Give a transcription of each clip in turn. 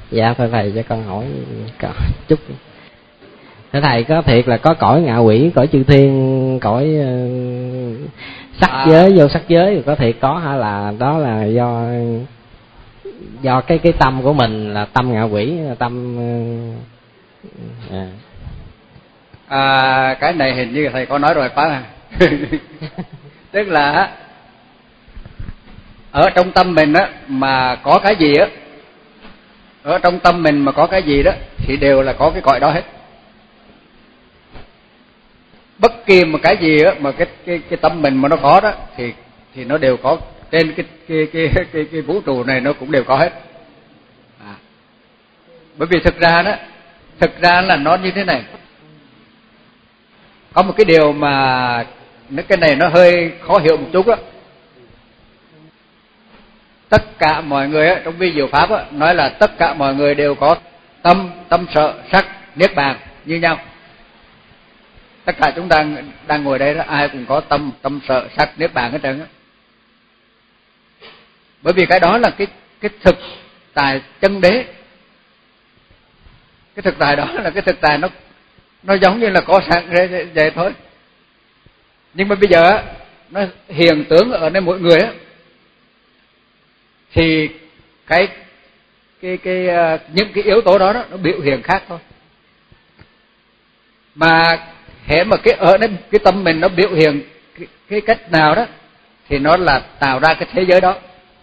Dạ thầy cho con hỏi chút. Thầy có thiệt là có cõi ngạ quỷ, cõi chư thiên, cõi sắc giới, vô sắc giới có thiệt có, hay là đó là do cái tâm của mình là tâm ngạ quỷ, là tâm cái này hình như thầy có nói rồi phải không? Tức là ở trong tâm mình á mà có cái gì á, ở trong tâm mình mà có cái gì đó thì đều là có cái cõi đó hết. Bất kỳ một cái gì á mà cái tâm mình mà nó có đó thì nó đều có, trên cái vũ trụ này nó cũng đều có hết. Bởi vì thực ra là nó như thế này. Có một cái điều mà cái này nó hơi khó hiểu một chút á. Tất cả mọi người á, trong vi diệu pháp á, nói là tất cả mọi người đều có tâm sở sắc niết bàn như nhau. Tất cả chúng ta đang ngồi đây đó, ai cũng có tâm sở sắc niết bàn hết trơn á. Bởi vì cái đó là cái thực tại chân đế. Cái thực tại đó là cái thực tại nó giống như là có sẵn vậy thôi. Nhưng mà bây giờ nó hiện tướng ở nơi mỗi người á, thì những cái yếu tố đó nó biểu hiện khác thôi. Mà hễ mà ở cái tâm mình nó biểu hiện cái cách nào đó thì nó là tạo ra cái thế giới đó.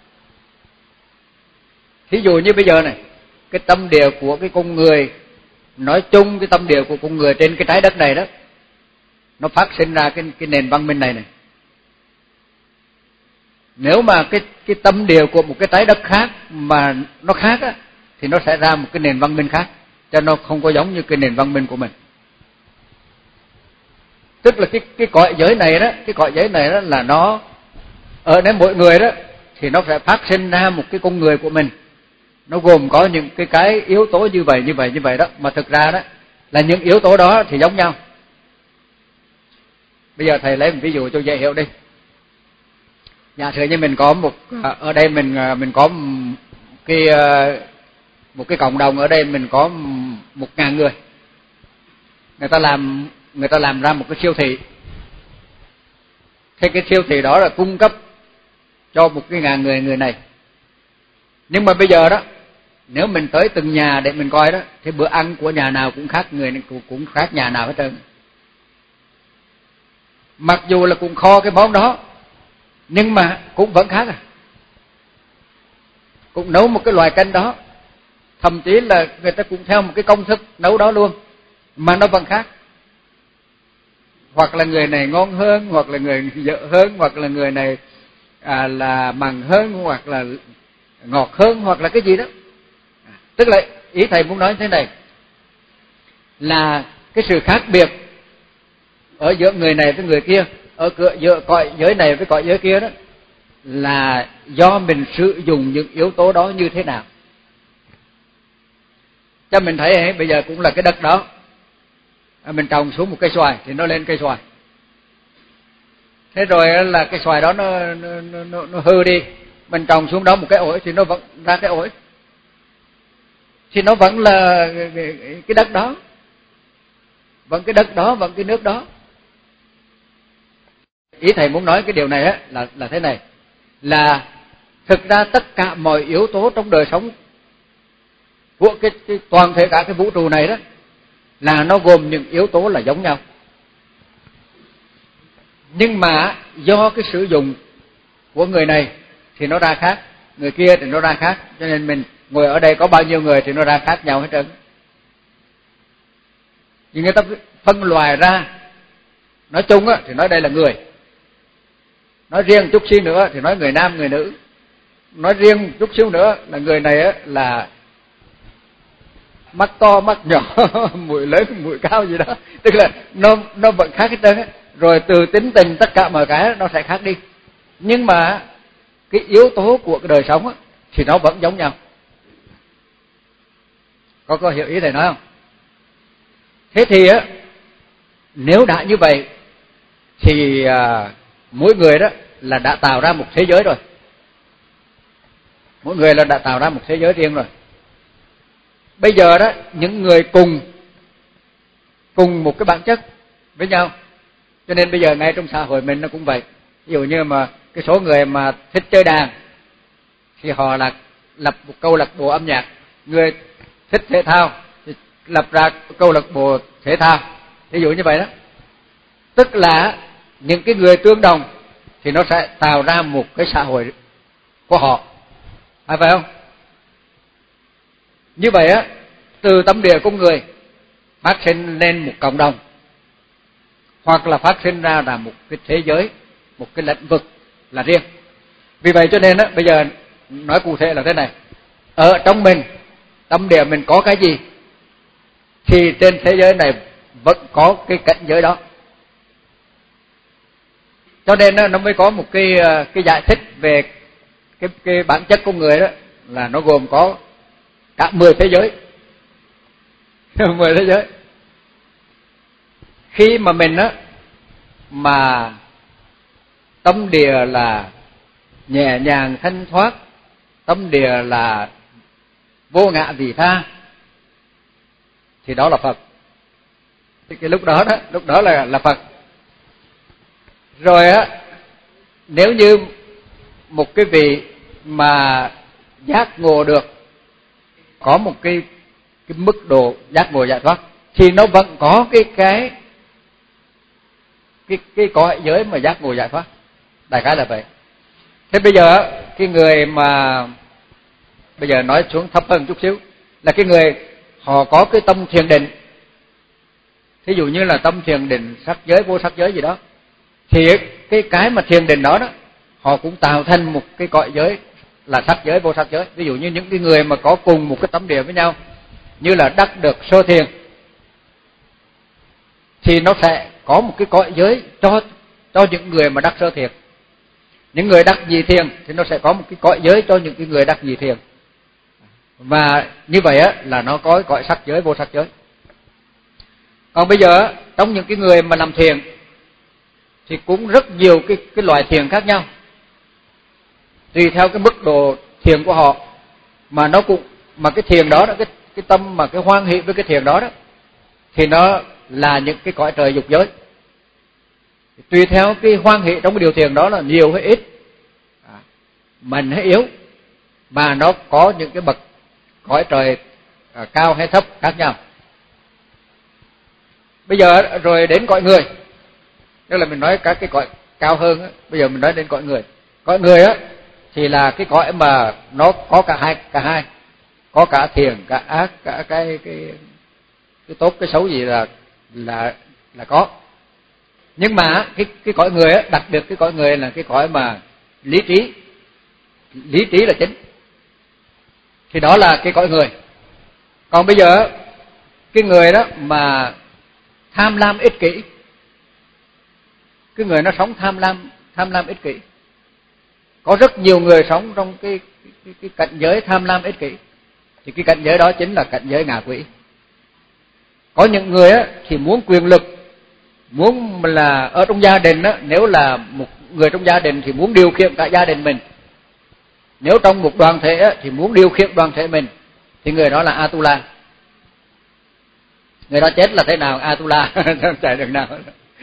Thí dụ như bây giờ này, cái tâm địa của cái con người, nói chung cái tâm địa của con người trên cái trái đất này đó, nó phát sinh ra cái nền văn minh này. Nếu mà cái tâm địa của một cái trái đất khác mà nó khác á, thì nó sẽ ra một cái nền văn minh khác, cho nó không có giống như cái nền văn minh của mình. Tức là cái cõi giới này đó, là nó ở đến mỗi người đó thì nó sẽ phát sinh ra một cái con người của mình. Nó gồm có những cái yếu tố như vậy đó, mà thực ra đó là những yếu tố đó thì giống nhau. Bây giờ thầy lấy một ví dụ cho dễ hiểu đi. Giả sử như mình có ở đây mình có một cái cộng đồng ở đây, mình có 1.000 người. Người ta làm ra một cái siêu thị. Thế cái siêu thị đó là cung cấp cho 1.000 người này. Nhưng mà bây giờ đó, nếu mình tới từng nhà để mình coi đó, thì bữa ăn của nhà nào cũng khác, người cũng khác nhà nào hết trơn. Mặc dù là cũng kho cái món đó, nhưng mà cũng vẫn khác cũng nấu một cái loại canh đó, thậm chí là người ta cũng theo một cái công thức nấu đó luôn, mà nó vẫn khác. Hoặc là người này ngon hơn, hoặc là người dở hơn, hoặc là người này là mặn hơn, hoặc là ngọt hơn, hoặc là cái gì đó. Tức là ý thầy muốn nói thế này, là cái sự khác biệt ở giữa người này với người kia, giữa cõi giới này với cõi giới kia đó, là do mình sử dụng những yếu tố đó như thế nào. Cho mình thấy bây giờ cũng là cái đất đó, mình trồng xuống một cây xoài thì nó lên cây xoài. Thế rồi là cái xoài đó nó hư đi, mình trồng xuống đó một cái ổi thì nó vẫn ra cái ổi. Thì nó vẫn là cái đất đó, vẫn cái đất đó, vẫn cái nước đó. Ý thầy muốn nói cái điều này á là thế này, là thực ra tất cả mọi yếu tố trong đời sống của cái toàn thể cả cái vũ trụ này đó, là nó gồm những yếu tố là giống nhau. Nhưng mà do cái sử dụng của người này thì nó ra khác, người kia thì nó ra khác, cho nên mình ngồi ở đây có bao nhiêu người thì nó ra khác nhau hết trơn. Nhưng người ta phân loại ra, nói chung á thì nói đây là người, nói riêng chút xíu nữa thì nói người nam người nữ, nói riêng chút xíu nữa là người này á là mắt to mắt nhỏ, mũi lớn mũi cao gì đó, tức là nó vẫn khác hết trơn á. Rồi từ tính tình tất cả mọi cái nó sẽ khác đi, nhưng mà cái yếu tố của cái đời sống á thì nó vẫn giống nhau. Có hiểu ý thầy nói không? Thế thì á, nếu đã như vậy thì mỗi người đó là đã tạo ra một thế giới rồi. Mỗi người là đã tạo ra một thế giới riêng rồi. bây giờ đó những người cùng một cái bản chất với nhau, cho nên bây giờ ngay trong xã hội mình nó cũng vậy. Ví dụ như mà cái số người mà thích chơi đàn thì họ là lập một câu lạc bộ âm nhạc, người thích thể thao thì lập ra câu lạc bộ thể thao, ví dụ như vậy đó. Tức là những cái người tương đồng thì nó sẽ tạo ra một cái xã hội của họ, phải không? Như vậy á, từ tâm địa con người phát sinh lên một cộng đồng, hoặc là phát sinh ra là một cái thế giới, một cái lĩnh vực là riêng. Vì vậy cho nên á, bây giờ nói cụ thể là thế này: ở trong mình, tâm địa mình có cái gì thì trên thế giới này vẫn có cái cảnh giới đó. Cho nên nó mới có một cái giải thích về cái bản chất con người đó, là nó gồm có cả 10 thế giới. 10 thế giới. Khi mà mình á mà tâm địa là nhẹ nhàng thanh thoát, tâm địa là vô ngã vị tha, thì đó là Phật. Cái lúc đó là Phật. Rồi á, nếu như một cái vị mà giác ngộ được, có một cái mức độ giác ngộ giải thoát, thì nó vẫn có cái cõi giới mà giác ngộ giải thoát. Đại khái là vậy. Thế bây giờ cái người mà bây giờ nói xuống thấp hơn chút xíu, là cái người họ có cái tâm thiền định, thí dụ như là tâm thiền định sắc giới, vô sắc giới gì đó, thì cái mà thiền định đó họ cũng tạo thành một cái cõi giới là sắc giới, vô sắc giới. Ví dụ như những cái người mà có cùng một cái tâm địa với nhau, như là đắc được sơ thiền, thì nó sẽ có một cái cõi giới cho những người mà đắc sơ thiền. Những người đắc nhị thiền thì nó sẽ có một cái cõi giới cho những cái người đắc nhị thiền. Và như vậy á là nó có cõi sắc giới, vô sắc giới. Còn bây giờ trong những cái người mà làm thiền thì cũng rất nhiều cái loại thiền khác nhau, tùy theo cái mức độ thiền của họ mà nó cũng mà cái thiền đó, cái tâm mà cái hoan hỷ với cái thiền đó thì nó là những cái cõi trời dục giới. Tùy theo cái hoan hỷ trong cái điều thiền đó là nhiều hay ít, mạnh hay yếu, mà nó có những cái bậc cõi trời cao hay thấp khác nhau. Bây giờ rồi đến cõi người, tức là mình nói các cái cõi cao hơn á, bây giờ mình nói đến cõi người. Cõi người á thì là cái cõi mà nó có cả hai, có cả thiền, cả ác, cả cái tốt cái xấu gì là có. Nhưng mà cái cõi người á, đặc biệt cái cõi người là cái cõi mà lý trí là chính, thì đó là cái cõi người. Còn bây giờ cái người đó mà tham lam ích kỷ, cái người nó sống tham lam ích kỷ, có rất nhiều người sống trong cái cảnh giới tham lam ích kỷ, thì cái cảnh giới đó chính là cảnh giới ngạ quỷ. Có những người á thì muốn quyền lực, muốn là ở trong gia đình á, nếu là một người trong gia đình thì muốn điều khiển cả gia đình mình. Nếu trong một đoàn thể á, thì muốn điều khiển đoàn thể mình, thì người đó là Atula. Người đó chết là thế nào? Atula, không chạy được nào.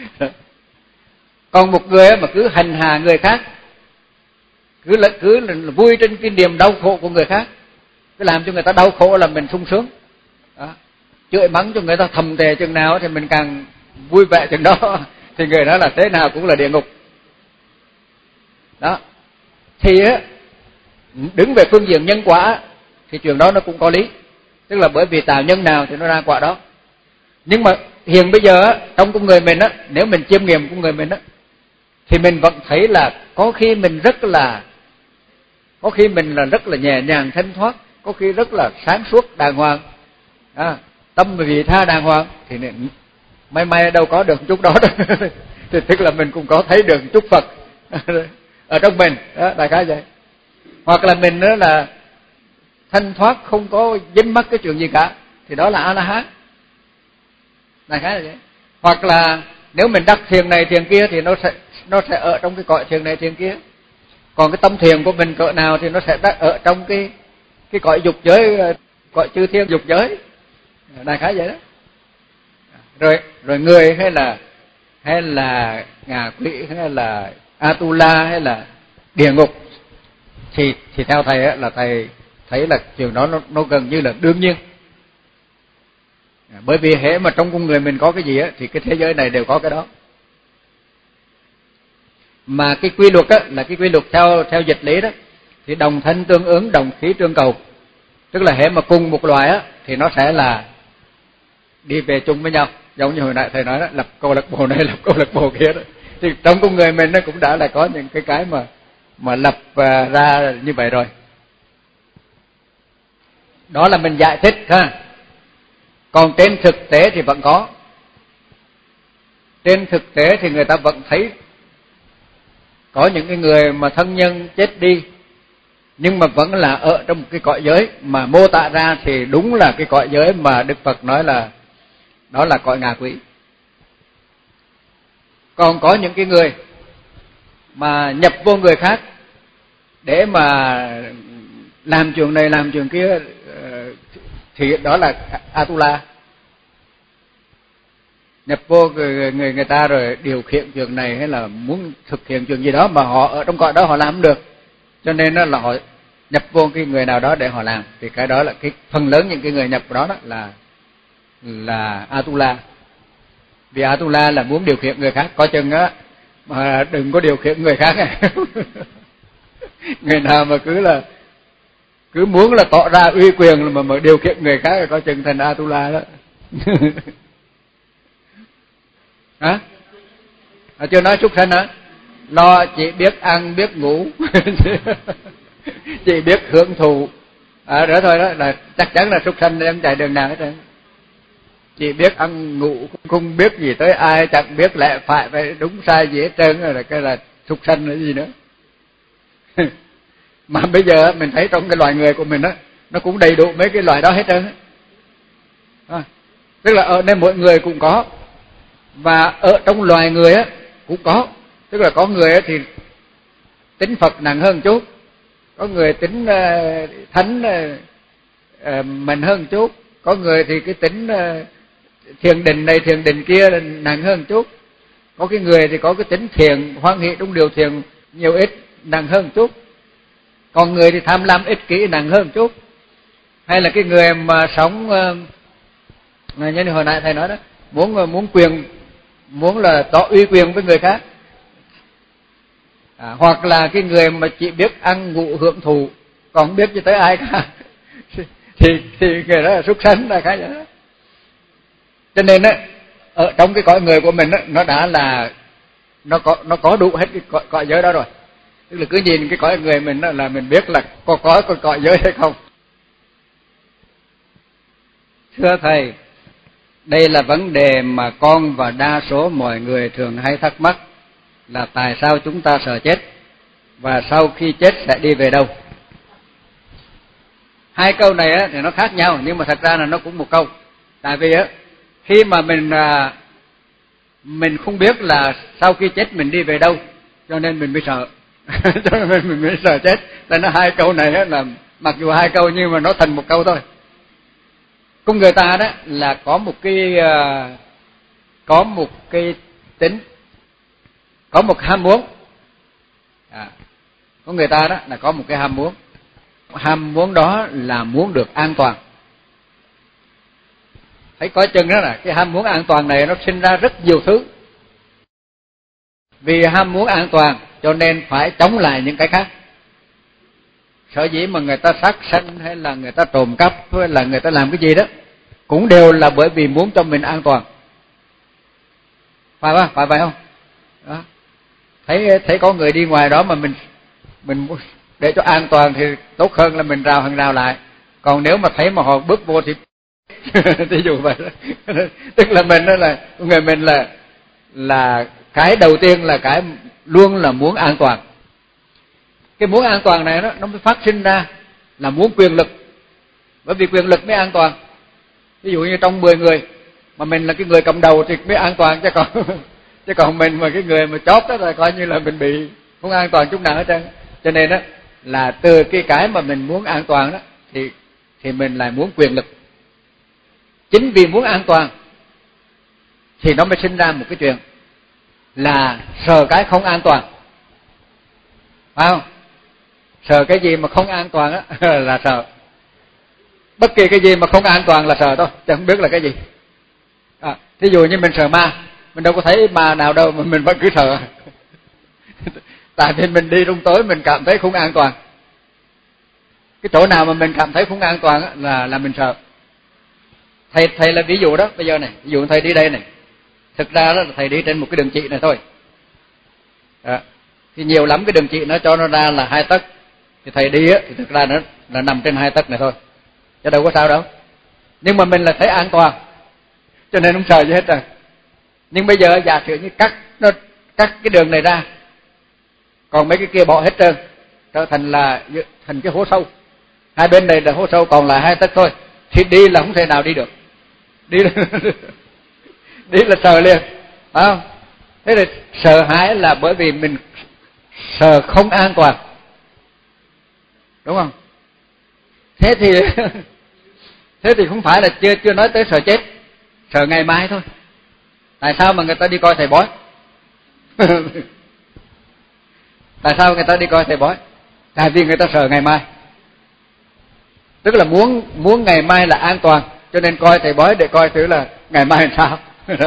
Còn một người mà cứ hành hạ người khác, cứ là vui trên cái niềm đau khổ của người khác, cứ làm cho người ta đau khổ là mình sung sướng. Đó. Chửi mắng cho người ta thầm thề chừng nào thì mình càng vui vẻ chừng đó, thì người đó là thế nào cũng là địa ngục. Đó. Thì đứng về phương diện nhân quả thì chuyện đó nó cũng có lý, tức là bởi vì tạo nhân nào thì nó ra quả đó. Nhưng mà hiện bây giờ trong con người mình á, nếu mình chiêm nghiệm con người mình á, thì mình vẫn thấy là có khi mình rất là nhẹ nhàng thanh thoát, có khi rất là sáng suốt đàng hoàng, tâm vị tha đàng hoàng, thì may đâu có được chút đó thì tức là mình cũng có thấy được chút Phật ở trong mình đó, đại khái vậy. Hoặc là mình đó là thanh thoát, không có dính mắc cái chuyện gì cả, thì đó là A-la-hán, đại khái là vậy. Hoặc là nếu mình đắc thiền này thiền kia thì nó sẽ ở trong cái cõi thiền này thiền kia. Còn cái tâm thiền của mình cỡ nào thì nó sẽ ở trong cái cõi dục giới cõi chư thiên dục giới, đại khái vậy đó. Rồi người hay là ngạ quỷ hay là Atula hay là địa ngục thì theo thầy là thầy thấy là chuyện đó nó gần như là đương nhiên. Bởi vì hễ mà trong con người mình có cái gì á thì cái thế giới này đều có cái đó. Mà cái quy luật á là cái quy luật theo dịch lý đó thì đồng thân tương ứng, đồng khí tương cầu. Tức là hễ mà cùng một loài á thì nó sẽ là đi về chung với nhau. Giống như hồi nãy thầy nói đó, lập câu lạc bộ này, lập câu lạc bộ kia đó. Thì trong con người mình nó cũng đã là có những cái mà lập ra như vậy rồi. Đó là mình giải thích ha. Còn trên thực tế thì vẫn có. Trên thực tế thì người ta vẫn thấy có những cái người mà thân nhân chết đi nhưng mà vẫn là ở trong một cái cõi giới mà mô tả ra thì đúng là cái cõi giới mà Đức Phật nói là đó là cõi ngạ quỷ. Còn có những cái người mà nhập vô người khác để mà làm chuyện này làm chuyện kia thì đó là Atula. Nhập vô người ta rồi điều khiển chuyện này hay là muốn thực hiện chuyện gì đó mà họ ở trong cõi đó họ làm không được, cho nên là họ nhập vô cái người nào đó để họ làm, thì cái đó là cái phần lớn những cái người nhập đó là Atula. Vì Atula là muốn điều khiển người khác, coi chừng á mà đừng có điều khiển người khác này. Người nào mà cứ muốn là tỏ ra uy quyền mà điều khiển người khác thì coi chừng thành Atula đó. Hả? Chưa nói súc sanh hả? Lo chỉ biết ăn biết ngủ, chỉ biết hưởng thụ. Đó thôi, đó là chắc chắn là súc sanh em chạy đường nào hết trơn. Chỉ biết ăn ngủ, không biết gì tới ai, chẳng biết lẽ phải đúng sai gì hết trơn, rồi cái là súc sanh là gì nữa. Mà bây giờ mình thấy trong cái loài người của mình đó, nó cũng đầy đủ mấy cái loài đó hết trơn. Tức là ở đây mỗi người cũng có, và ở trong loài người á cũng có. Tức là có người thì tính Phật nặng hơn chút, có người tính thánh mạnh hơn chút, có người thì cái tính thiền định này thiền định kia nặng hơn chút, có cái người thì có cái tính thiền hoan hỷ trong điều thiền nhiều ít nặng hơn chút, còn người thì tham lam ích kỷ nặng hơn chút, hay là cái người mà sống như hồi nãy thầy nói đó, muốn quyền, muốn là tỏ uy quyền với người khác, hoặc là cái người mà chỉ biết ăn ngủ hưởng thụ còn không biết cho tới ai cả, thì người đó là súc sanh là cái đó. Cho nên á ở trong cái cõi người của mình á, nó đã là nó có đủ hết cái cõi giới đó rồi. Tức là cứ nhìn cái cõi người mình đó là mình biết là có cõi giới hay không. Thưa thầy, đây là vấn đề mà con và đa số mọi người thường hay thắc mắc là tại sao chúng ta sợ chết và sau khi chết sẽ đi về đâu. Hai câu này á thì nó khác nhau nhưng mà thật ra là nó cũng một câu. Tại vì á khi mà mình không biết là sau khi chết mình đi về đâu, cho nên mình mới sợ. Cho nên mình mới sợ chết. Nên hai câu này á là mặc dù hai câu nhưng mà nó thành một câu thôi. Con người ta đó là có một cái tính, có một ham muốn. Con người ta đó là có một cái ham muốn. Ham muốn đó là muốn được an toàn. Thấy coi chừng đó là cái ham muốn an toàn này nó sinh ra rất nhiều thứ. Vì ham muốn an toàn cho nên phải chống lại những cái khác. Sở dĩ mà người ta sát sanh hay là người ta trộm cắp hay là người ta làm cái gì đó cũng đều là bởi vì muốn cho mình an toàn. Phải vậy không? Đó. Thấy có người đi ngoài đó mà mình để cho an toàn thì tốt hơn là mình rào hàng rào lại. Còn nếu mà thấy mà họ bước vô thì ví dụ vậy đó. Tức là mình đó là người mình là cái đầu tiên là cái luôn là muốn an toàn. Cái muốn an toàn này nó mới phát sinh ra là muốn quyền lực. Bởi vì quyền lực mới an toàn. Ví dụ như trong 10 người mà mình là cái người cầm đầu thì mới an toàn, chứ còn mình mà cái người mà chóp đó là coi như là mình bị không an toàn chút nào hết trơn. Cho nên đó là từ cái mà mình muốn an toàn đó thì mình lại muốn quyền lực. Chính vì muốn an toàn thì nó mới sinh ra một cái chuyện là sợ cái không an toàn. Phải không? Sợ cái gì mà không an toàn á là sợ. Bất kỳ cái gì mà không an toàn là sợ thôi, chứ không biết là cái gì. Thí dụ như mình sợ ma, mình đâu có thấy ma nào đâu mà mình vẫn cứ sợ. Tại vì mình đi trong tối mình cảm thấy không an toàn. Cái chỗ nào mà mình cảm thấy không an toàn á là mình sợ. Thầy là ví dụ đó, bây giờ này, ví dụ thầy đi đây này. Thực ra đó là thầy đi trên một cái đường chỉ này thôi. Thì nhiều lắm cái đường chỉ nó cho nó ra là 2 tấc. Thì thầy đi á thì thực ra nó là nằm trên 2 tấc này thôi. Chứ đâu có sao đâu. Nhưng mà mình là thấy an toàn, cho nên không sợ gì hết rồi. Nhưng bây giờ giả sử như cắt cái đường này ra, còn mấy cái kia bỏ hết trơn, trở thành cái hố sâu. Hai bên này là hố sâu, còn lại 2 tấc thôi. Thì đi là không thể nào đi được. Đi là sợ liền, phải không? Thế thì sợ hãi là bởi vì mình sợ không an toàn, đúng không? Thế thì không phải là chưa nói tới sợ chết, sợ ngày mai thôi. Tại sao mà người ta đi coi thầy bói? Tại sao người ta đi coi thầy bói? Tại vì người ta sợ ngày mai. Tức là muốn ngày mai là an toàn, cho nên coi thầy bói để coi thử là ngày mai làm sao.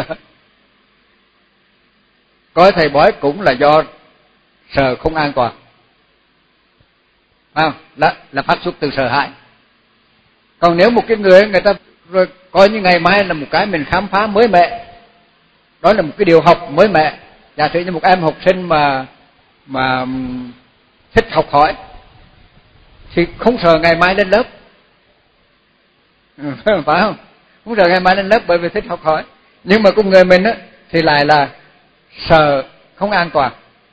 Coi thầy bói cũng là do sợ không an toàn. Không, là phát xuất từ sợ hãi. Còn nếu một cái người ta rồi coi như ngày mai là một cái mình khám phá mới mẻ, đó là một cái điều học mới mẻ. Giả sử như một em học sinh mà thích học hỏi thì không sợ ngày mai lên lớp. Phải không? Không sợ ngày mai lên lớp bởi vì thích học hỏi. Nhưng mà con người mình á thì lại là sợ không an toàn.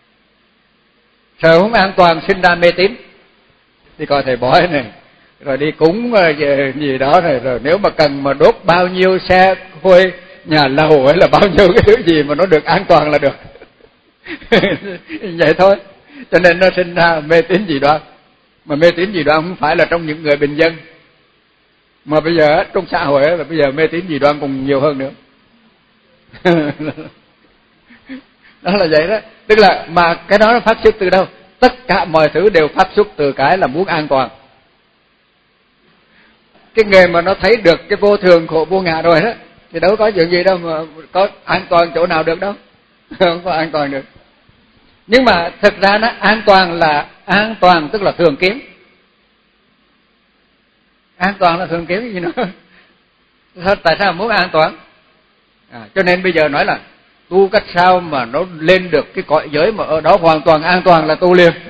Sợ không an toàn sinh ra mê tín. Đi coi thầy bói này, rồi đi cúng gì đó này, rồi nếu mà cần mà đốt bao nhiêu xe khôi nhà lầu hay là bao nhiêu cái thứ gì mà nó được an toàn là được. Vậy thôi. Cho nên nó sinh ra mê tín dị đoan. Mà mê tín dị đoan không phải là trong những người bình dân, mà bây giờ trong xã hội là bây giờ mê tín dị đoan còn nhiều hơn nữa. Đó là vậy đó. Tức là mà cái đó nó phát xuất từ đâu? Tất cả mọi thứ đều phát xuất từ cái là muốn an toàn. Cái người mà nó thấy được cái vô thường khổ vô ngã rồi đó thì đâu có chuyện gì đâu mà có an toàn chỗ nào được đâu. Không có an toàn được. Nhưng mà thực ra nó an toàn là an toàn, tức là thường kiến. An toàn là thường kiến cái gì nữa? Tại sao muốn an toàn? Cho nên bây giờ nói là tu cách sao mà nó lên được cái cõi giới mà ở đó hoàn toàn an toàn là tu liền.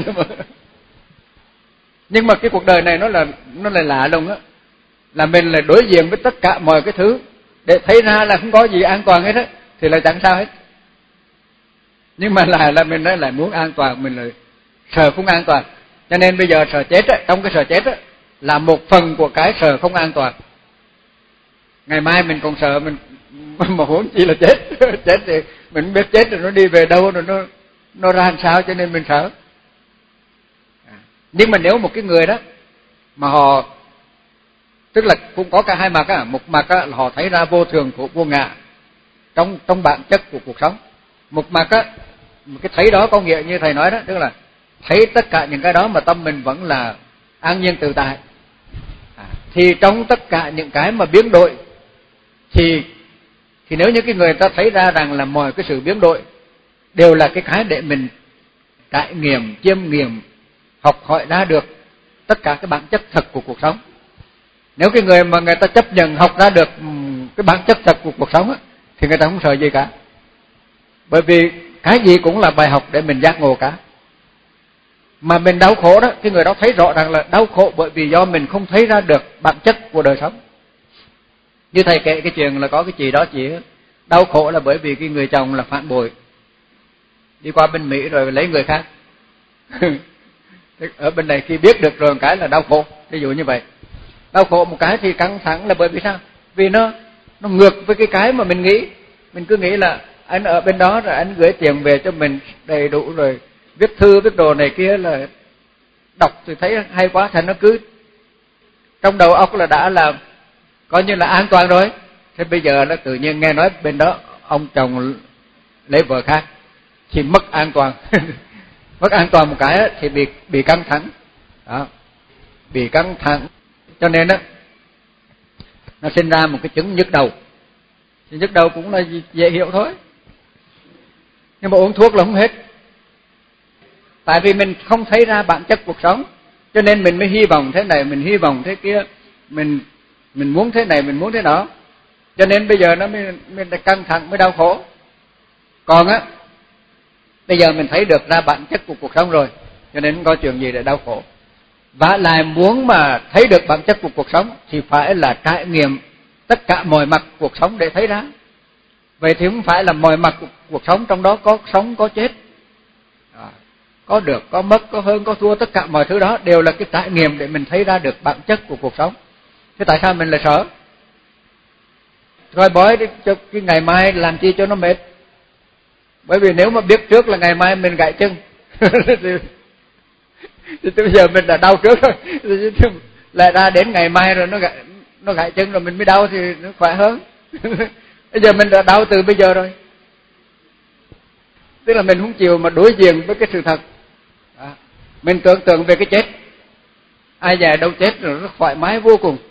Nhưng mà cái cuộc đời này nó lại lạ lùng á, là mình lại đối diện với tất cả mọi cái thứ để thấy ra là không có gì an toàn hết á, thì là chẳng sao hết. Nhưng mà là mình lại muốn an toàn, mình lại sợ không an toàn. Cho nên bây giờ sợ chết á, trong cái sợ chết á là một phần của cái sợ không an toàn. Ngày mai mình còn sợ mình mà huống chi là chết. Chết thì mình không biết chết rồi nó đi về đâu, rồi nó ra làm sao, cho nên mình sợ. Nhưng mà nếu một cái người đó mà họ, tức là cũng có cả hai mặt á, một mặt á là họ thấy ra vô thường của vô ngã trong bản chất của cuộc sống. Một mặt á, cái thấy đó có nghĩa như thầy nói đó, tức là thấy tất cả những cái đó mà tâm mình vẫn là an nhiên tự tại. Thì trong tất cả những cái mà biến đổi thì nếu như cái người ta thấy ra rằng là mọi cái sự biến đổi đều là cái để mình trải nghiệm, chiêm nghiệm, học hỏi ra được tất cả cái bản chất thật của cuộc sống. Nếu cái người mà người ta chấp nhận học ra được cái bản chất thật của cuộc sống á, thì người ta không sợ gì cả. Bởi vì cái gì cũng là bài học để mình giác ngộ cả. Mà mình đau khổ đó, cái người đó thấy rõ ràng là đau khổ bởi vì do mình không thấy ra được bản chất của đời sống. Như thầy kể cái chuyện là có cái chị đó, chị đau khổ là bởi vì cái người chồng là phản bội, đi qua bên Mỹ rồi lấy người khác. Ở bên này khi biết được rồi cái là đau khổ, ví dụ như vậy. Đau khổ một cái thì căng thẳng là bởi vì sao? Vì nó ngược với cái mà mình nghĩ. Mình cứ nghĩ là anh ở bên đó rồi anh gửi tiền về cho mình đầy đủ rồi, viết thư viết đồ này kia là đọc thì thấy hay quá, thành nó cứ trong đầu óc là đã là coi như là an toàn rồi. Thế bây giờ nó tự nhiên nghe nói bên đó ông chồng lấy vợ khác thì mất an toàn. Mất an toàn một cái thì bị căng thẳng. Đó. Bị căng thẳng. Cho nên đó nó sinh ra một cái chứng nhức đầu. Thì nhức đầu cũng là dễ hiểu thôi. Nhưng mà uống thuốc là không hết. Tại vì mình không thấy ra bản chất cuộc sống, cho nên mình mới hy vọng thế này, mình hy vọng thế kia, mình muốn thế này, mình muốn thế đó. Cho nên bây giờ nó mới căng thẳng, mới đau khổ. Còn á, bây giờ mình thấy được ra bản chất của cuộc sống rồi, cho nên không có chuyện gì để đau khổ. Và lại muốn mà thấy được bản chất của cuộc sống thì phải là trải nghiệm tất cả mọi mặt cuộc sống để thấy ra. Vậy thì không phải là mọi mặt cuộc sống, trong đó có sống có chết, có được có mất, có hơn có thua, tất cả mọi thứ đó đều là cái trải nghiệm để mình thấy ra được bản chất của cuộc sống. Thế tại sao mình lại sợ? Coi bói cho cái ngày mai làm chi cho nó mệt. Bởi vì nếu mà biết trước là ngày mai mình gãy chân thì bây giờ mình đã đau trước rồi, lại ra đến ngày mai rồi nó gãy chân rồi mình mới đau thì nó khỏe hơn. Bây giờ mình đã đau từ bây giờ rồi. Tức là mình không chịu mà đối diện với cái sự thật. Mình tưởng tượng về cái chết. Ai dè đâu chết rồi nó thoải mái vô cùng.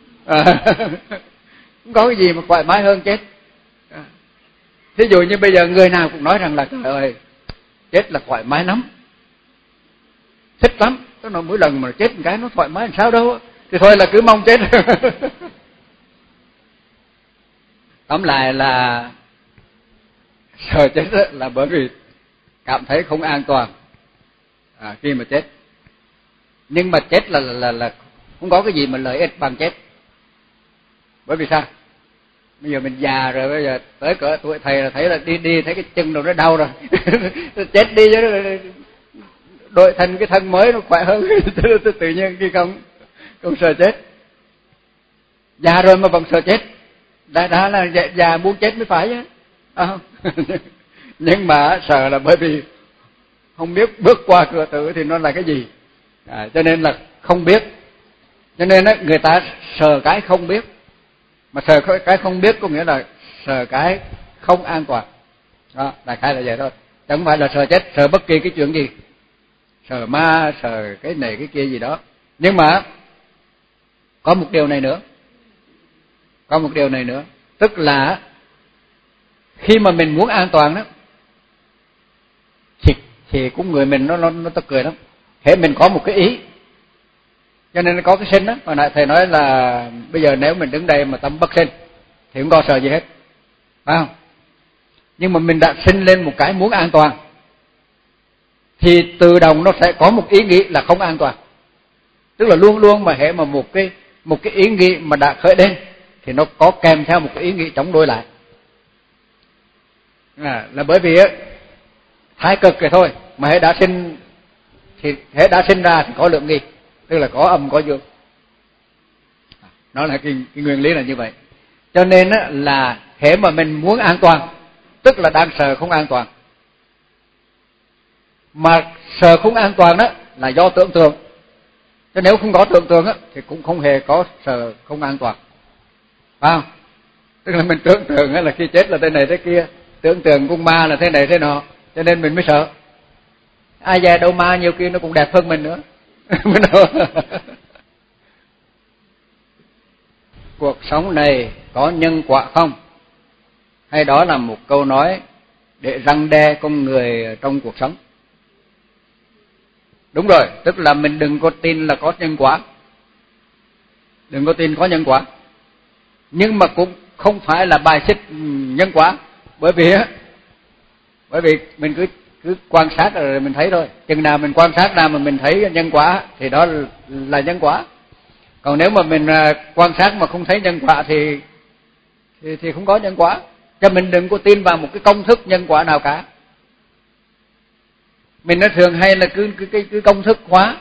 Không có cái gì mà thoải mái hơn chết. Thí dụ như bây giờ người nào cũng nói rằng là trời ơi, chết là thoải mái lắm, thích lắm. Tôi nói mỗi lần mà chết một cái nó thoải mái làm sao đâu. Thì thôi là cứ mong chết. Tóm lại là sợ chết là bởi vì cảm thấy không an toàn khi mà chết. Nhưng mà chết là không có cái gì mà lợi ích bằng chết. Bởi vì sao? Bây giờ mình già rồi, bây giờ tới cỡ tuổi thầy là thấy là đi thấy cái chân rồi nó đau rồi. Chết đi chứ, đổi thành cái thân mới nó khỏe hơn. Tự nhiên khi không sợ chết. Già rồi mà vẫn sợ chết. Đã là già muốn chết mới phải chứ. Nhưng mà sợ là bởi vì không biết bước qua cửa tử thì nó là cái gì. Cho nên là không biết. Cho nên người ta sợ cái không biết. Mà sợ cái không biết có nghĩa là sợ cái không an toàn. Đó, đại khái là vậy thôi. Chẳng phải là sợ chết, sợ bất kỳ cái chuyện gì. Sợ ma, sợ cái này cái kia gì đó. Nhưng mà có một điều này nữa. Có một điều này nữa. Tức là khi mà mình muốn an toàn đó thì cũng người mình nó tức cười lắm. Thế mình có một cái ý, cho nên nó có cái sinh đó. Hồi nãy thầy nói là bây giờ nếu mình đứng đây mà tâm bất sinh thì không có sợ gì hết, phải không? Nhưng mà mình đã sinh lên một cái muốn an toàn thì tự động nó sẽ có một ý nghĩ là không an toàn. Tức là luôn luôn mà hệ mà một cái ý nghĩ mà đã khởi lên thì nó có kèm theo một cái ý nghĩ chống đối lại. Là bởi vì thái cực rồi thôi, mà hệ đã sinh thì hệ đã sinh ra thì có lượng nghi, tức là có âm có dương. Nó là cái nguyên lý là như vậy. Cho nên là hệ mà mình muốn an toàn tức là đang sợ không an toàn. Mà sợ không an toàn đó là do tưởng tượng. Chứ nếu không có tưởng tượng thì cũng không hề có sợ không an toàn. Phải không? Tức là mình tưởng tượng là khi chết là thế này thế kia, tưởng tượng con ma là thế này thế nọ, cho nên mình mới sợ. Ai dè đâu ma nhiều khi nó cũng đẹp hơn mình nữa. Cuộc sống này có nhân quả không? Hay đó là một câu nói để răn đe con người trong cuộc sống? Đúng rồi, tức là mình đừng có tin là có nhân quả. Đừng có tin có nhân quả. Nhưng mà cũng không phải là bài xích nhân quả. Bởi vì mình cứ quan sát rồi mình thấy thôi. Chừng nào mình quan sát ra mà mình thấy nhân quả thì đó là nhân quả. Còn nếu mà mình quan sát mà không thấy nhân quả thì không có nhân quả. Cho mình đừng có tin vào một cái công thức nhân quả nào cả. Mình nói thường hay là cứ công thức hóa.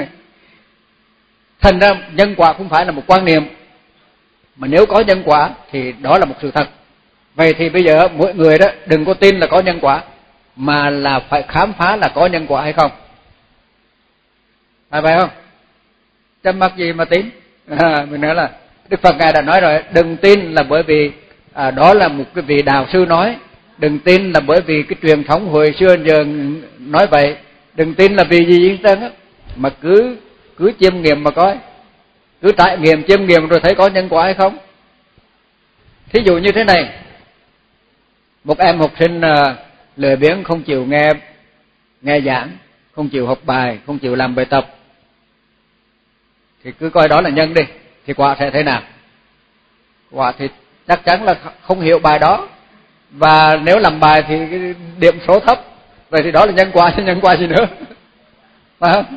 Thành ra nhân quả không phải là một quan niệm, mà nếu có nhân quả thì đó là một sự thật. Vậy thì bây giờ mỗi người đó đừng có tin là có nhân quả, mà là phải khám phá là có nhân quả hay không. Phải vậy không? Chứ mắc gì mà tin. Mình nói là Đức Phật Ngài đã nói rồi, đừng tin là bởi vì đó là một cái vị đạo sư nói, đừng tin là bởi vì cái truyền thống hồi xưa giờ nói vậy, đừng tin là vì gì hết trơn á, mà cứ chiêm nghiệm mà coi, cứ trải nghiệm chiêm nghiệm rồi thấy có nhân quả hay không. Thí dụ như thế này, một em học sinh lười biếng không chịu nghe giảng, không chịu học bài, không chịu làm bài tập, thì cứ coi đó là nhân đi, thì quả sẽ thế nào? Quả thì chắc chắn là không hiểu bài đó, và nếu làm bài thì cái điểm số thấp, vậy thì đó là nhân quả, chứ nhân quả gì nữa, phải không?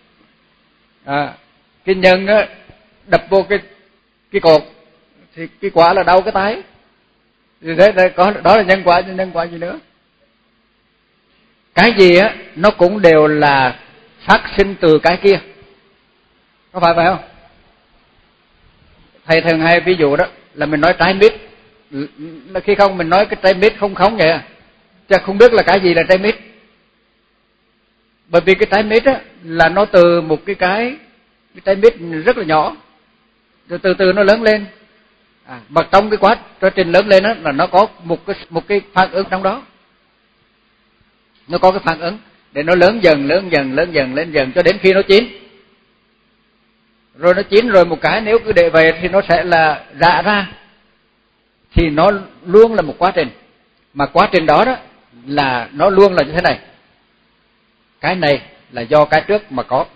Cái nhân á, đập vô cái cột thì cái quả là đau cái tay, thì thế có đó là nhân quả, chứ nhân quả gì nữa. Cái gì á nó cũng đều là phát sinh từ cái kia, có phải không? Thầy thường hay ví dụ đó là mình nói trái mít, khi không mình nói cái trái mít không vậy à, chứ không biết là cái gì là trái mít. Bởi vì cái trái mít á là nó từ một cái trái mít rất là nhỏ, rồi từ từ nó lớn lên. Mà trong cái quá trình lớn lên á là nó có một cái phản ứng trong đó. Nó có cái phản ứng để nó lớn dần lên dần cho đến khi nó chín. Rồi nó chín rồi một cái nếu cứ để về thì nó sẽ là rã ra. Thì nó luôn là một quá trình. Mà quá trình đó là nó luôn là như thế này. Cái này là do cái trước mà có.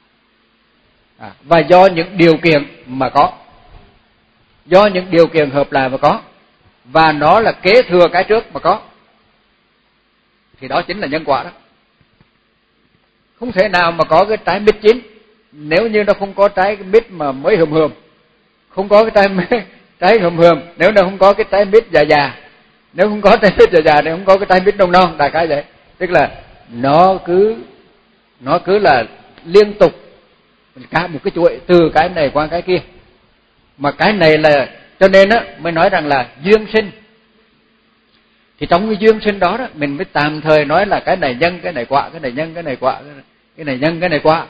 Và do những điều kiện mà có. Do những điều kiện hợp lại mà có. Và nó là kế thừa cái trước mà có. Thì đó chính là nhân quả đó. Không thể nào mà có cái trái mít chín nếu như nó không có trái mít mà mới hừm, không có cái trái hừm, nếu nó không có cái trái mít già, nếu không có trái mít già thì không có cái trái mít non, đại khái vậy. Tức là nó cứ là liên tục cả một cái chuỗi từ cái này qua cái kia. Mà cái này là cho nên á mới nói rằng là duyên sinh. Thì trong cái duyên sinh đó mình mới tạm thời nói là cái này nhân, cái này quả, cái này nhân, cái này quả, cái này nhân, cái này quả.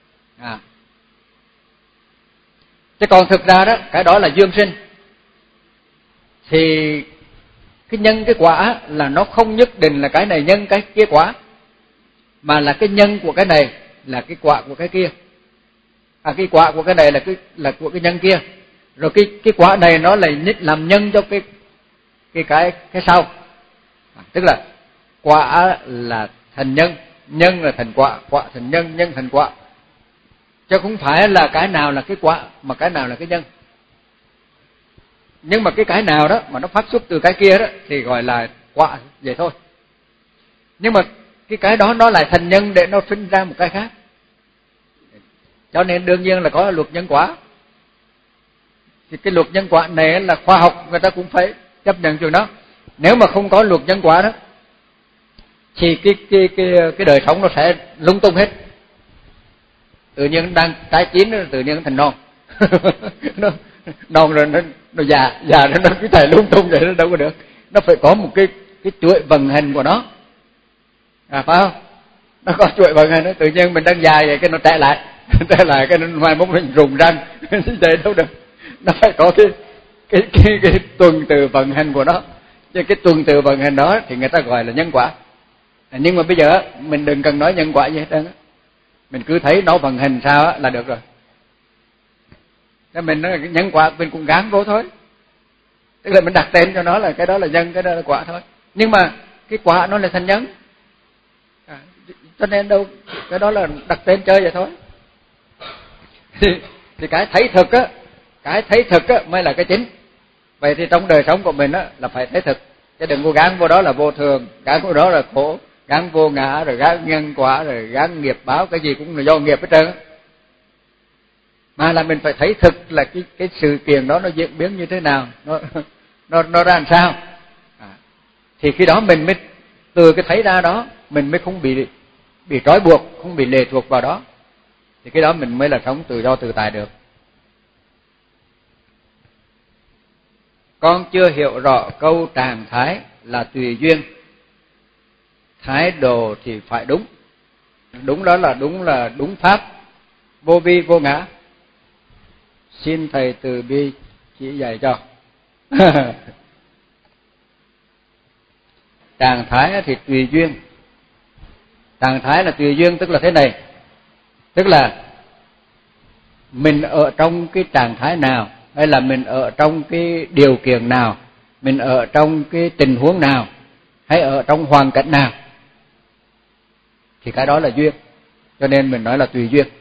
Chứ còn thực ra đó, cái đó là duyên sinh. Thì cái nhân cái quả là nó không nhất định là cái này nhân cái kia quả, mà là cái nhân của cái này là cái quả của cái kia. Cái quả của cái này là của cái nhân kia. Rồi cái quả này nó lại làm nhân cho cái sau. Tức là quả là thành nhân, nhân là thành quả, quả thành nhân, nhân thành quả. Chứ không phải là cái nào là cái quả mà cái nào là cái nhân. Nhưng mà cái nào đó mà nó phát xuất từ cái kia đó thì gọi là quả vậy thôi. Nhưng mà cái đó nó lại thành nhân để nó sinh ra một cái khác. Cho nên đương nhiên là có luật nhân quả. Thì cái luật nhân quả này là khoa học người ta cũng phải chấp nhận chuyện đó. Nếu mà không có luật nhân quả đó thì cái đời sống nó sẽ lung tung hết. Tự nhiên đang trái chín tự nhiên nó thành non. Nó non rồi nó già rồi nó cứ thể lung tung vậy, nó đâu có được. Nó phải có một cái chuỗi vận hành của nó. Phải không? Nó có chuỗi vận hành, tự nhiên mình đang dài vậy cái nó trẻ lại cái nó mai mốt nó rụng răng vậy đâu được. Nó phải có cái tuần tự vận hành của nó. Chứ cái tuần tự vận hành đó thì người ta gọi là nhân quả. Nhưng mà bây giờ mình đừng cần nói nhân quả gì hết trơn á. Mình cứ thấy nó vận hành sao là được rồi. Thế mình nói nhân quả mình cũng gán vô thôi. Tức là mình đặt tên cho nó là cái đó là nhân, cái đó là quả thôi. Nhưng mà cái quả nó là thành nhân. Cho nên đâu cái đó là đặt tên chơi vậy thôi. Thì cái thấy thực á mới là cái chính. Vậy thì trong đời sống của mình á là phải thấy thực, chứ đừng có gán vô đó là vô thường, gán vô đó là khổ, gán vô ngã, rồi gán nhân quả, rồi gán nghiệp báo, cái gì cũng là do nghiệp hết trơn á. Mà là mình phải thấy thực là cái sự kiện đó nó diễn biến như thế nào, nó ra làm sao. Thì khi đó mình mới từ cái thấy ra đó mình mới không bị trói buộc, không bị lệ thuộc vào đó. Thì cái đó mình mới là sống tự do tự tại được. Con chưa hiểu rõ câu trạng thái là tùy duyên, thái độ thì phải đúng. Đúng đó là đúng pháp, vô vi vô ngã. xin thầy từ bi chỉ dạy cho. Trạng thái thì tùy duyên. Trạng thái là tùy duyên, tức là thế này, tức là mình ở trong cái trạng thái nào, hay là mình ở trong cái điều kiện nào, mình ở trong cái tình huống nào, hay ở trong hoàn cảnh nào, thì cái đó là duyên. Cho nên mình nói là tùy duyên.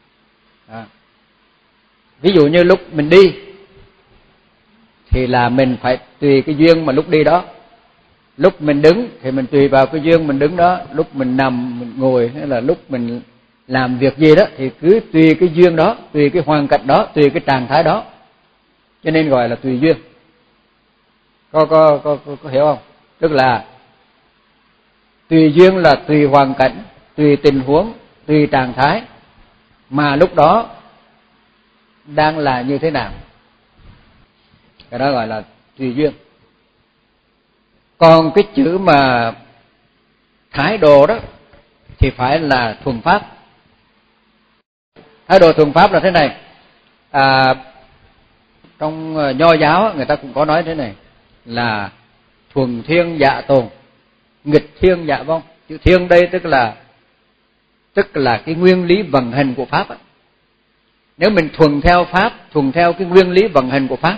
Ví dụ như lúc mình đi thì là mình phải tùy cái duyên mà lúc đi đó. Lúc mình đứng thì mình tùy vào cái duyên mình đứng đó. Lúc mình nằm, mình ngồi, hay là lúc mình làm việc gì đó thì cứ tùy cái duyên đó, tùy cái hoàn cảnh đó, tùy cái trạng thái đó. Cho nên gọi là tùy duyên. Có hiểu không? Tức là tùy duyên là tùy hoàn cảnh, tùy tình huống, tùy trạng thái mà lúc đó đang là như thế nào. Cái đó gọi là tùy duyên. Còn cái chữ mà thái độ đó thì phải là thuần pháp. Thái độ thuần pháp là thế này. Trong Nho giáo người ta cũng có nói thế này là thuần thiên dạ tồn, nghịch thiên dạ vong. Chữ thiên đây tức là cái nguyên lý vận hành của pháp. Nếu mình thuần theo pháp, thuần theo cái nguyên lý vận hành của pháp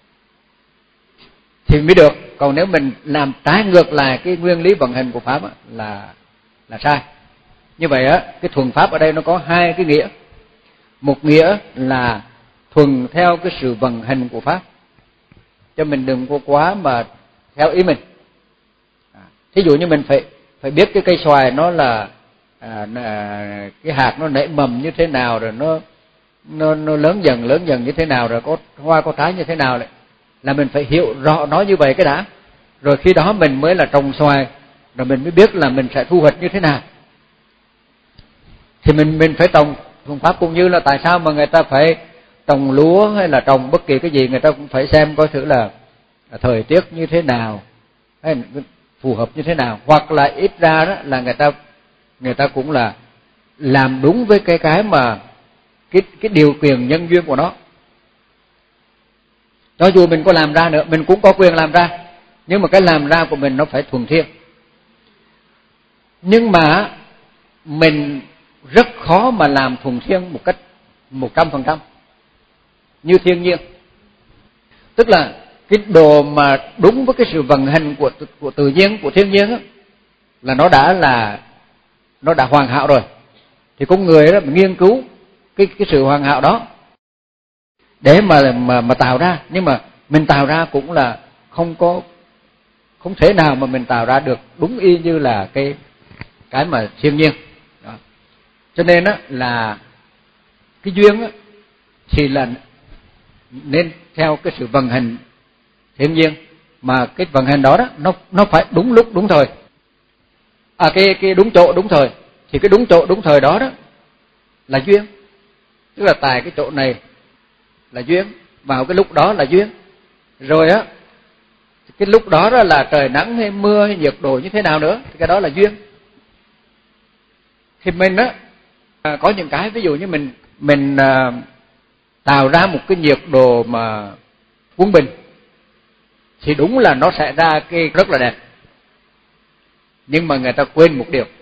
thì mới được. Còn nếu mình làm trái ngược lại cái nguyên lý vận hành của pháp là sai. Như vậy cái thuần pháp ở đây nó có hai cái nghĩa. Một nghĩa là thuần theo cái sự vận hành của pháp, cho mình đừng có quá mà theo ý mình. Thí dụ như mình phải biết cái cây xoài nó là cái hạt nó nảy mầm như thế nào, rồi nó lớn dần như thế nào, rồi có hoa có trái như thế nào, là mình phải hiểu rõ nó như vậy cái đã. Rồi khi đó mình mới là trồng xoài, rồi mình mới biết là mình sẽ thu hoạch như thế nào. Thì mình phải trồng thuần pháp. Cũng như là tại sao mà người ta phải trồng lúa hay là trồng bất kỳ cái gì, người ta cũng phải xem coi thử là thời tiết như thế nào, hay phù hợp như thế nào, hoặc là ít ra đó là người ta cũng là làm đúng với cái mà cái điều kiện nhân duyên của nó. Cho dù mình có làm ra nữa, mình cũng có quyền làm ra, nhưng mà cái làm ra của mình nó phải thuần thiên. Nhưng mà mình rất khó mà làm thuần thiên một cách 100% như thiên nhiên. Tức là cái đồ mà đúng với cái sự vận hành của tự nhiên, của thiên nhiên là nó đã hoàn hảo rồi. Thì con người đó mình nghiên cứu cái sự hoàn hảo đó để mà tạo ra. Nhưng mà mình tạo ra cũng là không thể nào mà mình tạo ra được đúng y như là cái mà thiên nhiên đó. Cho nên là cái duyên thì là nên theo cái sự vận hành thiên nhiên, mà cái vận hành đó nó phải đúng lúc đúng thời. Cái đúng chỗ đúng thời, thì cái đúng chỗ đúng thời đó là duyên. Tức là tại cái chỗ này là duyên, vào cái lúc đó là duyên. Rồi cái lúc đó là trời nắng hay mưa hay nhiệt độ như thế nào nữa thì cái đó là duyên. Thì mình có những cái ví dụ như mình tạo ra một cái nhiệt độ mà quân bình thì đúng là nó sẽ ra cái rất là đẹp. Nhưng mà người ta quên một điều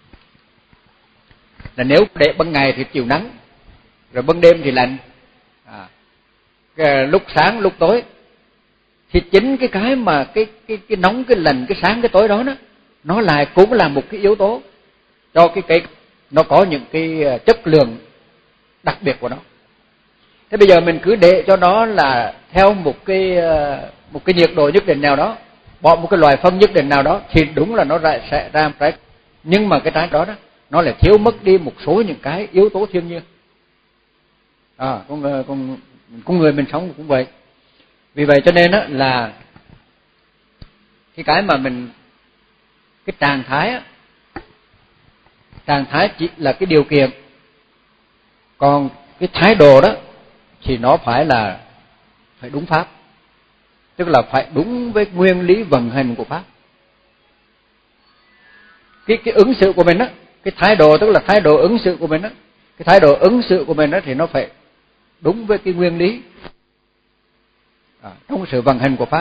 là nếu để ban ngày thì chịu nắng, rồi ban đêm thì lạnh, lúc sáng lúc tối, thì chính cái mà cái nóng, cái lạnh, cái sáng cái tối đó nó lại cũng là một cái yếu tố cho cái cây nó có những cái chất lượng đặc biệt của nó. Thế bây giờ mình cứ để cho nó là theo một cái nhiệt độ nhất định nào đó, bỏ một cái loại phân nhất định nào đó, thì đúng là nó sẽ ra trái. Nhưng mà cái trái đó nó lại thiếu mất đi một số những cái yếu tố thiên nhiên. Con người mình sống cũng vậy. Vì vậy cho nên là cái mà mình cái trạng thái chỉ là cái điều kiện, còn cái thái độ đó thì nó phải đúng pháp, tức là phải đúng với nguyên lý vận hành của pháp. Cái ứng xử của mình cái thái độ tức là thái độ ứng xử của mình cái thái độ ứng xử của mình thì nó phải đúng với cái nguyên lý trong sự vận hành của pháp.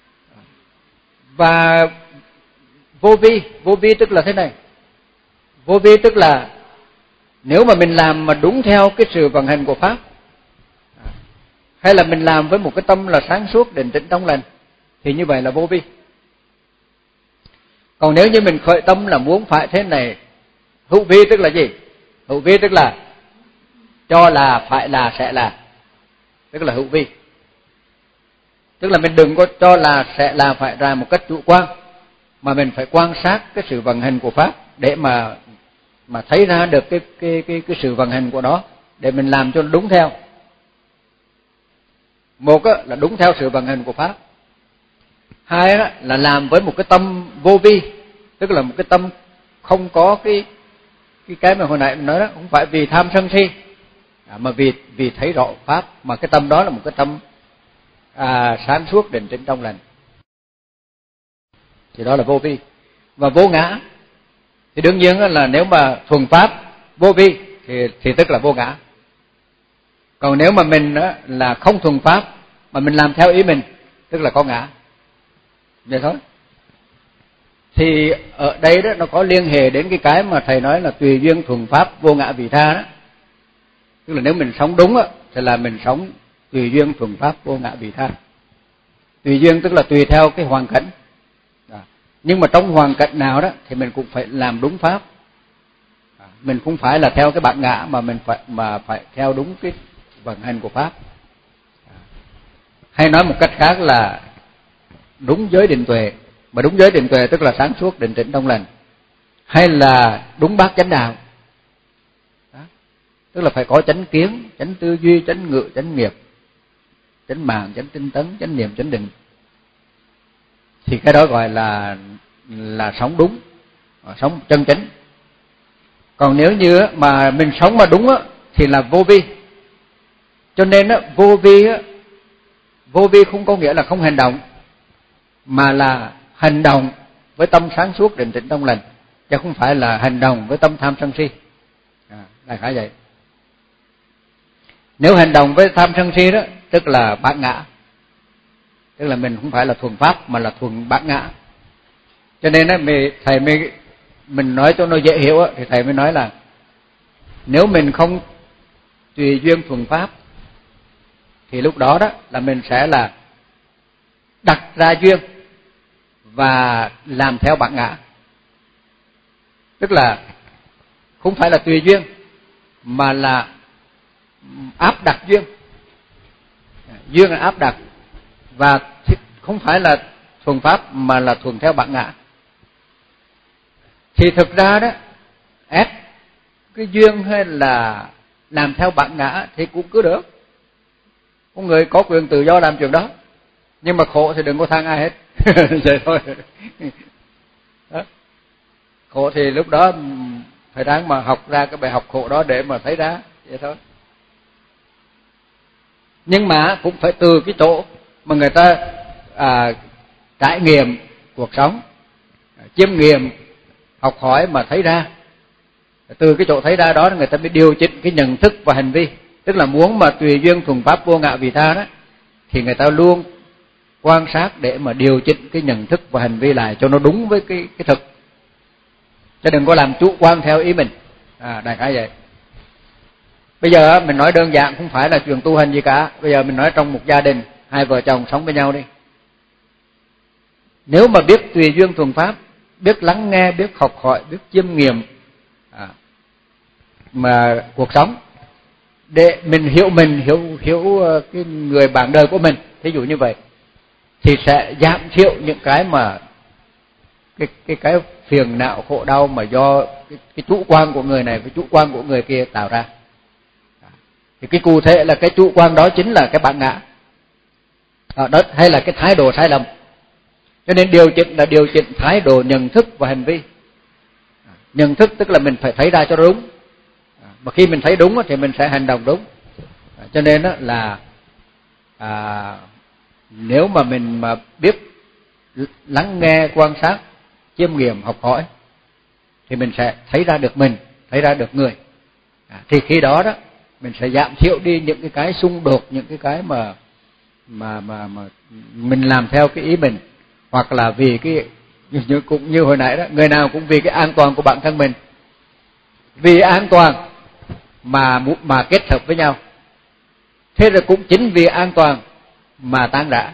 Và vô vi tức là thế này. Vô vi tức là nếu mà mình làm mà đúng theo cái sự vận hành của pháp, hay là mình làm với một cái tâm là sáng suốt, định tĩnh, trong lành, thì như vậy là vô vi. Còn nếu như mình khởi tâm là muốn phải thế này, hữu vi tức là gì? Hữu vi tức là cho là, phải là, sẽ là, tức là hữu vi. Tức là mình đừng có cho là, sẽ là, phải là một cách chủ quan, mà mình phải quan sát cái sự vận hành của pháp để mà thấy ra được cái sự vận hành của nó, để mình làm cho nó đúng theo. Một là đúng theo sự vận hành của pháp. Hai là làm với một cái tâm vô vi, tức là một cái tâm không có cái mà hồi nãy mình nói đó, không phải vì tham sân si, mà vì thấy rõ pháp, mà cái tâm đó là một cái tâm sáng suốt, định tĩnh, trong lành, thì đó là vô vi. Và vô ngã thì đương nhiên là nếu mà thuần pháp vô vi thì tức là vô ngã. Còn nếu mà mình là không thuần pháp mà mình làm theo ý mình, tức là có ngã. Vậy thôi. Thì ở đây đó nó có liên hệ đến cái mà thầy nói là tùy duyên thuần pháp vô ngã vị tha đó. Tức là nếu mình sống đúng thì là mình sống tùy duyên thuần pháp vô ngã vị tha. Tùy duyên tức là tùy theo cái hoàn cảnh. Nhưng mà trong hoàn cảnh nào đó thì mình cũng phải làm đúng pháp. Mình không phải là theo cái bản ngã, mà mình phải theo đúng cái vận hành của pháp. Hay nói một cách khác là đúng giới định tuệ. Mà đúng giới định tuệ tức là sáng suốt, định tĩnh, trong lành. Hay là đúng bát chánh đạo. Đó. Tức là phải có chánh kiến, chánh tư duy, chánh ngữ, chánh nghiệp, chánh mạng, chánh tinh tấn, chánh niệm, chánh định. Thì cái đó gọi là sống đúng, sống chân chánh. Còn nếu như mà mình sống mà đúng thì là vô vi. Cho nên vô vi không có nghĩa là không hành động, mà là hành động với tâm sáng suốt, định tĩnh, trong lành, chứ không phải là hành động với tâm tham sân si. Đại khái vậy. Nếu hành động với tham sân si đó tức là bản ngã, tức là mình không phải là thuần pháp mà là thuần bản ngã. Cho nên mình nói cho nó dễ hiểu thì thầy mới nói là nếu mình không tùy duyên thuần pháp thì lúc đó là mình sẽ là đặt ra duyên và làm theo bản ngã. Tức là không phải là tùy duyên mà là áp đặt duyên. Duyên là áp đặt, và không phải là thuần pháp mà là thuần theo bản ngã. Thì thực ra đó, ép cái duyên hay là làm theo bản ngã thì cũng cứ được. Có người có quyền tự do làm chuyện đó, nhưng mà khổ thì đừng có than ai hết. Vậy thôi. Đó. Khổ thì lúc đó phải đáng mà học ra cái bài học khổ đó để mà thấy ra. Vậy thôi. Nhưng mà cũng phải từ cái chỗ mà người ta trải nghiệm cuộc sống, chiêm nghiệm, học hỏi mà thấy ra. Từ cái chỗ thấy ra đó người ta mới điều chỉnh cái nhận thức và hành vi. Tức là muốn mà tùy duyên thuần pháp vô ngã vị tha đó, thì người ta luôn quan sát để mà điều chỉnh cái nhận thức và hành vi lại cho nó đúng với cái thực. Chứ đừng có làm chủ quan theo ý mình. Đại khái vậy. Bây giờ mình nói đơn giản, không phải là chuyện tu hành gì cả. Bây giờ mình nói trong một gia đình, hai vợ chồng sống với nhau đi. Nếu mà biết tùy duyên thuần pháp, biết lắng nghe, biết học hỏi, biết chiêm nghiệm mà cuộc sống, để mình hiểu cái người bạn đời của mình, ví dụ như vậy, thì sẽ giảm thiểu những cái mà cái phiền não khổ đau mà do cái chủ quan của người này với chủ quan của người kia tạo ra. Thì cái cụ thể là cái chủ quan đó chính là cái bản ngã đó, hay là cái thái độ sai lầm. Cho nên điều chỉnh là điều chỉnh thái độ, nhận thức và hành vi. Nhận thức tức là mình phải thấy ra cho đúng, mà khi mình thấy đúng thì mình sẽ hành động đúng. Cho nên là nếu mà mình mà biết lắng nghe, quan sát, chiêm nghiệm, học hỏi, thì mình sẽ thấy ra được mình, thấy ra được người. Thì khi đó mình sẽ giảm thiểu đi những cái xung đột, những cái mà mình làm theo cái ý mình, hoặc là vì cái cũng như hồi nãy đó, người nào cũng vì cái an toàn của bản thân mình, vì an toàn mà kết hợp với nhau. Thế rồi cũng chính vì an toàn mà tan rã.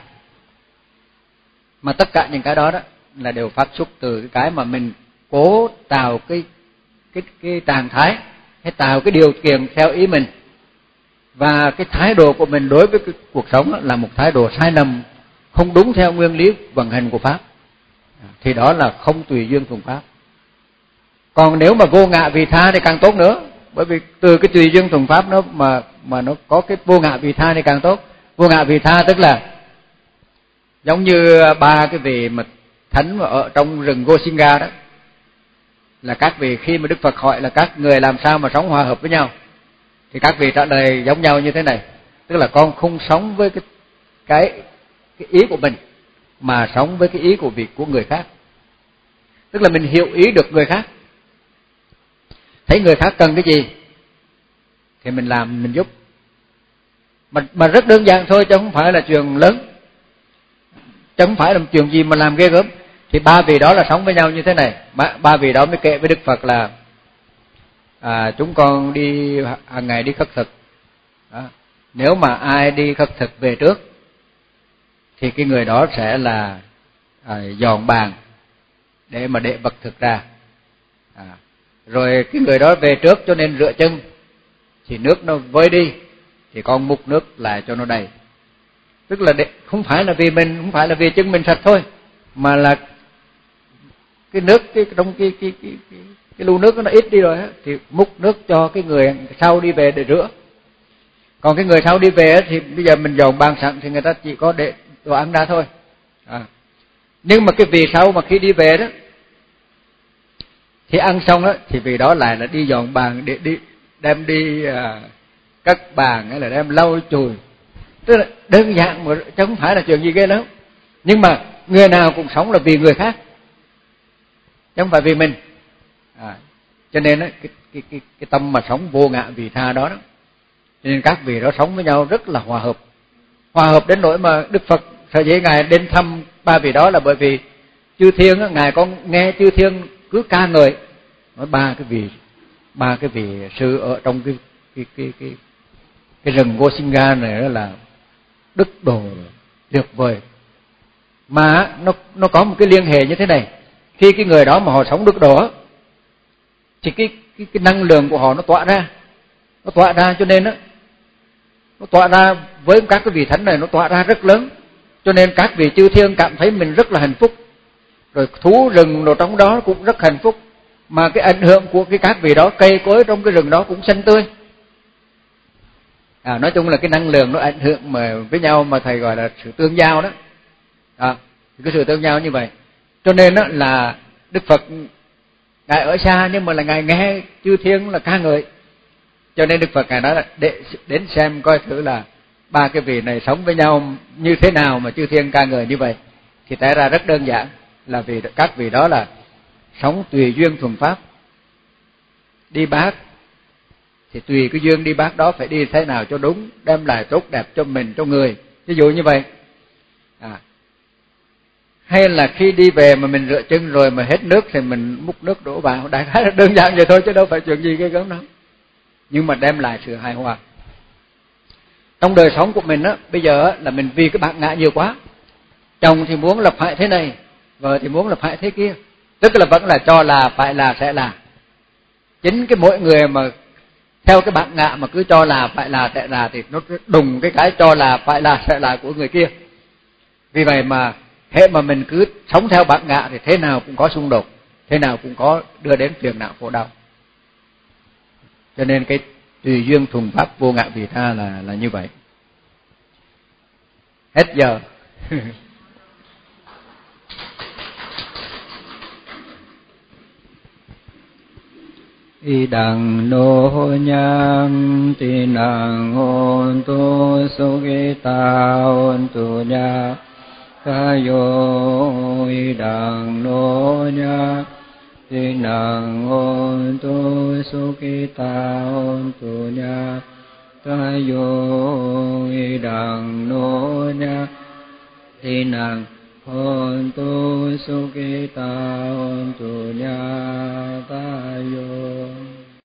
Mà tất cả những cái đó đó là đều phát xuất từ cái mà mình cố tạo cái trạng thái, hay tạo cái điều kiện theo ý mình. Và cái thái độ của mình đối với cái cuộc sống là một thái độ sai lầm, không đúng theo nguyên lý vận hành của Pháp, thì đó là không tùy duyên thuần Pháp. Còn nếu mà vô ngã vị tha thì càng tốt nữa, bởi vì từ cái tùy duyên thuần Pháp nó mà nó có cái vô ngã vị tha thì càng tốt. Vô ngã vị tha tức là giống như ba cái vị mà thánh mà ở trong rừng Gosinga đó, là các vị khi mà Đức Phật hỏi là các người làm sao mà sống hòa hợp với nhau, thì các vị trả lời giống nhau như thế này, tức là con không sống với cái ý của mình, mà sống với cái ý của người khác. Tức là mình hiểu ý được người khác, thấy người khác cần cái gì thì mình làm, mình giúp, mà rất đơn giản thôi, chứ không phải là chuyện lớn, chứ không phải là chuyện gì mà làm ghê gớm. Thì ba vị đó là sống với nhau như thế này. Ba vị đó mới kể với Đức Phật là chúng con đi hàng ngày đi khất thực đó. Nếu mà ai đi khất thực về trước thì cái người đó sẽ là dọn bàn để mà để vật thực ra. Rồi cái người đó về trước cho nên rửa chân, thì nước nó vơi đi thì con múc nước lại cho nó đầy. Tức là không phải là vì mình, không phải là vì chân mình sạch thôi, mà là cái nước trong cái lu nước nó ít đi rồi á, thì múc nước cho cái người sau đi về để rửa. Còn cái người sau đi về thì bây giờ mình dọn bàn sẵn thì người ta chỉ có để đồ ăn ra thôi. Nhưng mà cái vị sau mà khi đi về đó thì ăn xong đó, thì vị đó lại là đi dọn bàn, để đem đi cất bàn, hay là đem lau chùi. Tức là đơn giản mà, chứ không phải là chuyện gì ghê lắm. Nhưng mà người nào cũng sống là vì người khác, chứ không phải vì mình. Cho nên đó, cái tâm mà sống vô ngã vị tha đó, cho nên các vị đó sống với nhau rất là hòa hợp đến nỗi mà Đức Phật sở dĩ ngài đến thăm ba vị đó là bởi vì chư thiên á, ngài có nghe chư thiên cứ ca ngợi nói ba cái vị sư ở trong cái rừng Gosinga này đó là đức độ tuyệt vời. Mà nó có một cái liên hệ như thế này, khi cái người đó mà họ sống đức độ thì cái năng lượng của họ nó tỏa ra, cho nên nó tỏa ra với các cái vị thánh này, nó tỏa ra rất lớn, cho nên các vị chư thiên cảm thấy mình rất là hạnh phúc, rồi thú rừng rồi trong đó cũng rất hạnh phúc, mà cái ảnh hưởng của các vị đó, cây cối trong cái rừng đó cũng xanh tươi. Nói chung là cái năng lượng nó ảnh hưởng mà với nhau, mà thầy gọi là sự tương giao đó. Cái sự tương giao như vậy, cho nên đó là Đức Phật ngài ở xa nhưng mà là ngài nghe chư thiên là ca ngợi, cho nên Đức Phật ngài nói là để đến xem coi thử là ba cái vị này sống với nhau như thế nào mà chư thiên ca ngợi như vậy. Thì tại ra rất đơn giản là vì các vị đó là sống tùy duyên thuần Pháp. Đi bát thì tùy cái duyên đi bát đó phải đi thế nào cho đúng, đem lại tốt đẹp cho mình, cho người, ví dụ như vậy. Hay là khi đi về mà mình rửa chân rồi mà hết nước thì mình múc nước đổ vào, đại khái là đơn giản vậy thôi, chứ đâu phải chuyện gì ghê gớm đâu. Nhưng mà đem lại sự hài hòa. Trong đời sống của mình á, bây giờ là mình vì cái bản ngã nhiều quá. Chồng thì muốn là phải thế này, vợ thì muốn là phải thế kia, tức là vẫn là cho là, phải là, sẽ là. Chính cái mỗi người mà theo cái bản ngã mà cứ cho là, phải là, sẽ là thì nó đùng cái cho là, phải là, sẽ là của người kia. Vì vậy mà hễ mà mình cứ sống theo bản ngã thì thế nào cũng có xung đột, thế nào cũng có đưa đến phiền não khổ đau. Cho nên cái tùy duyên thuần Pháp vô ngã vị tha là như vậy. Hết giờ. Idang no nyam tinang hontu sukita hontu nya kayo idang no nyam tinang hontu sukita hontu nya tayo idang no nya tinang hontu sukita hontu nya tayo